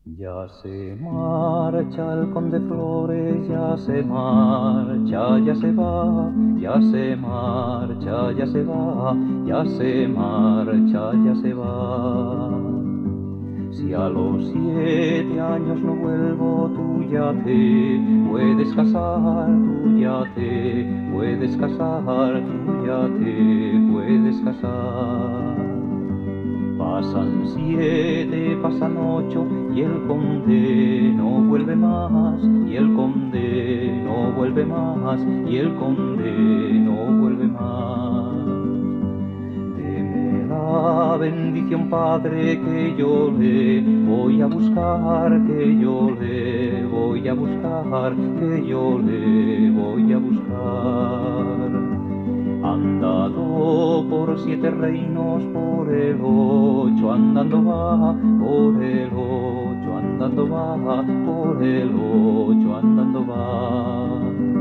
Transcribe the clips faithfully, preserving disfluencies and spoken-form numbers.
Ya se marcha el conde Flores, ya se marcha, ya se va, ya se marcha, ya se va, ya se marcha, ya se va. Si a los siete años no vuelvo, tú ya te puedes casar, tú ya te puedes casar, tú ya te puedes casar. Pasan siete, pasan ocho, y el conde no vuelve más, y el conde no vuelve más, y el conde no vuelve más. Deme la bendición, padre, que yo le voy a buscar, que yo le voy a buscar, que yo le voy a buscar. Andado por siete reinos, por el ocho andando va, por el ocho andando va, por el ocho andando va.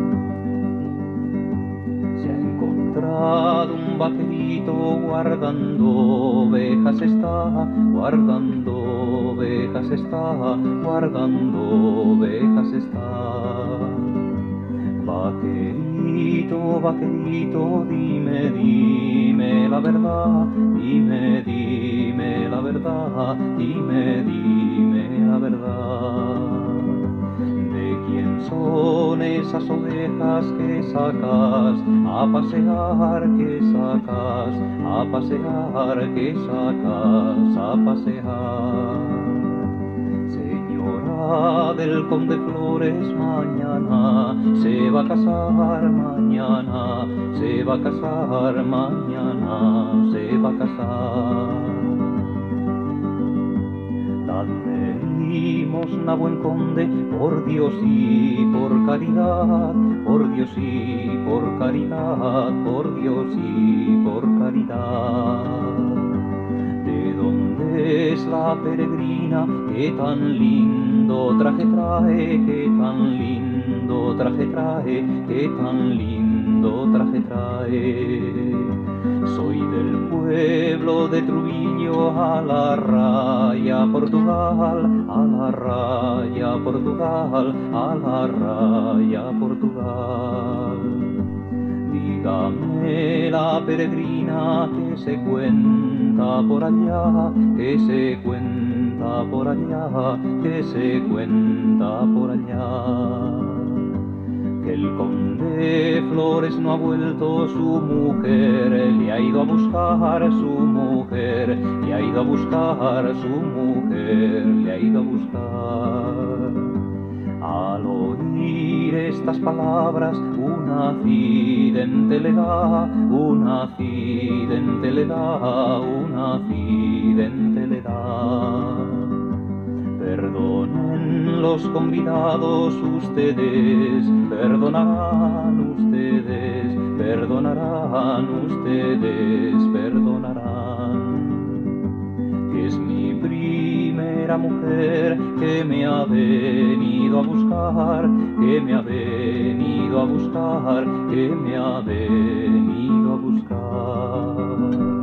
Se ha encontrado un vaquerito guardando ovejas está, guardando ovejas está, guardando ovejas está. Vaquerito, vaquerito, dime, dime la verdad, dime, dime la verdad, dime, dime la verdad. ¿De quién son esas ovejas que sacas a pasear, que sacas a pasear, que sacas a pasear? Señora del conde Flores, mañana se va a casar, mañana se va a casar, mañana se va a casar. Dadme limosna, buen conde, por Dios y por caridad, por Dios y por caridad, por Dios y por caridad. ¿De dónde es la peregrina que tan lindo traje trae, que tan lindo traje trae, que tan lindo traje trae? Soy del pueblo de Trujillo, a la raya Portugal, a la raya Portugal, a la raya Portugal. Dígame la peregrina que se cuenta por allá, que se cuenta por allá, que se cuenta por allá. Que el conde Flores no ha vuelto, su mujer le ha ido a buscar, su mujer le ha ido a buscar, su mujer le ha ido a buscar. Al oír estas palabras, un accidente le da, un accidente le da, un accidente le da. Perdonen los convidados, ustedes perdonarán, ustedes perdonarán, ustedes perdonarán. Que es mi primera mujer que me ha venido a buscar, que me ha venido a buscar, que me ha venido a buscar.